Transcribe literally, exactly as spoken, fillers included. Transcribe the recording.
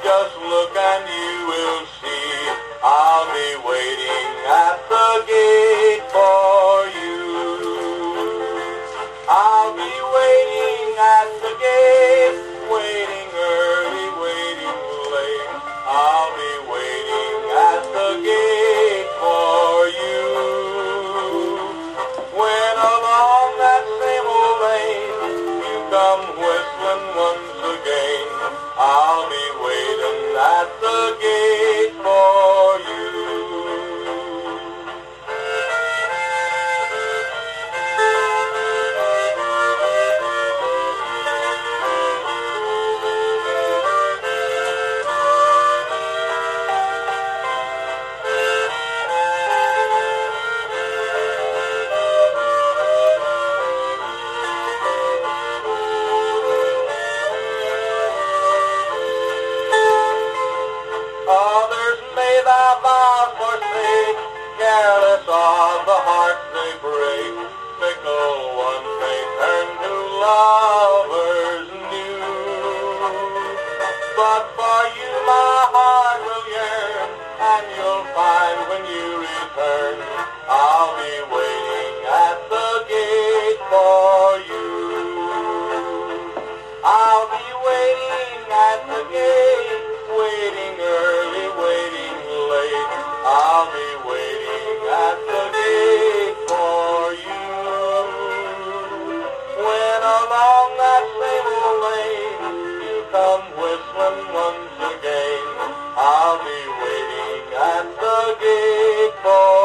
just look and you will see. I'll be waiting at the gate for you. I'll be waiting at the gate, waiting early, waiting late. I'll be waiting at the gate for you. When along that same old lane you come whistling once again, I'll be waiting at the gate for you. Others may thy vows forsake, careless of the heart they break. Fickle ones may turn to lovers new. But for you my heart will yearn, and you'll find when you return, I'll be waiting at the gate for you. I'll be waiting at the gate, waiting early, waiting late. I'll be waiting at the gate for you. When along that same old lane you come whistling once again, I'll be waiting at the gate for you.